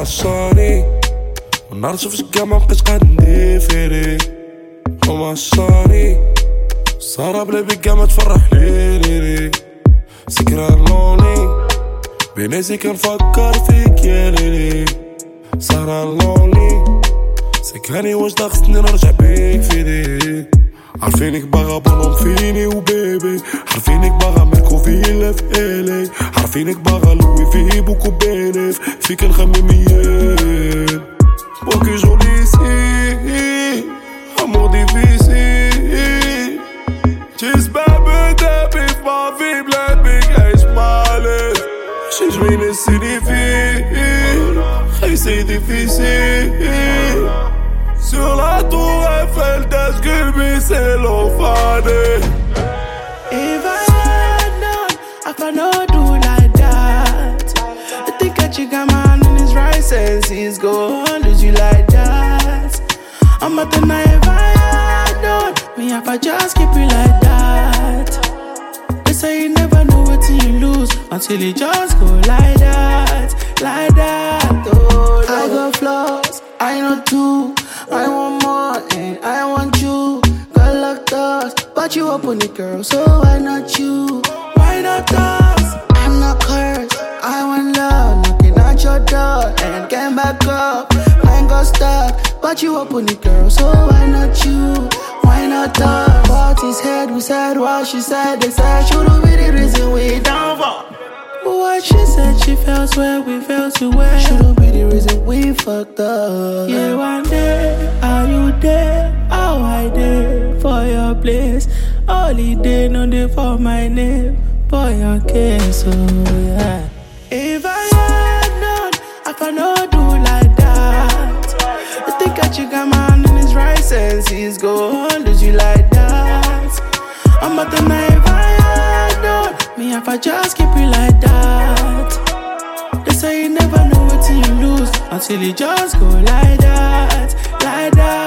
عصاني ونعرف في الجامعة مبقيتش قاعد نديفيري هما عصاني صار بلا بيكا ما تفرح ليلي سكران لوني بناسي كنفكر فيك يا ليلي سهران لوني سكاني واش دا خصني نرجع بيك فيدي عارفينك باغا بونوم فيني وبيبي عارفينك باغا ميركو فيلا في إلي عارفينك باغا لوي في بوكو بينيف فيك نخمي ميال بوكي جولي سي امور ديفيسيل جيسبر بدا بي في ما في بلاد بيك عيش مالف شي جميل السيني فيه خي سي ديفيسيل Sur la tour Eiffel, that's قلبي cellophane. If I had known, I cannot do like that. I think I check a man in his right senses, go on, lose you like that. I'm at the night. If I had known, me if I just keep it like that. They say you never know what you lose until you just go like that, like that. Oh, I got flaws, I know too. I want more and I want you. Got locked us, but you open it, girl, so why not you? Why not us? I'm not cursed, I want love. Knocking at your door and came back up. Mine got stuck, but you open it, girl, so why not you? Why not us? What is head, we said what she said. They said should've be the reason we down for. What she said, she felt where we felt to where. Should've be the reason we fucked up. Yeah, one day, are you there? How I there for your place? Holiday, no day for my name. For your case, so yeah. If I had known, I cannot do like that. I think I check a man in his right senses, go on, lose you like that. I'm at the night. If I had known, me if I just keep it like that. They say you never know what you lose until you just go like that, like that.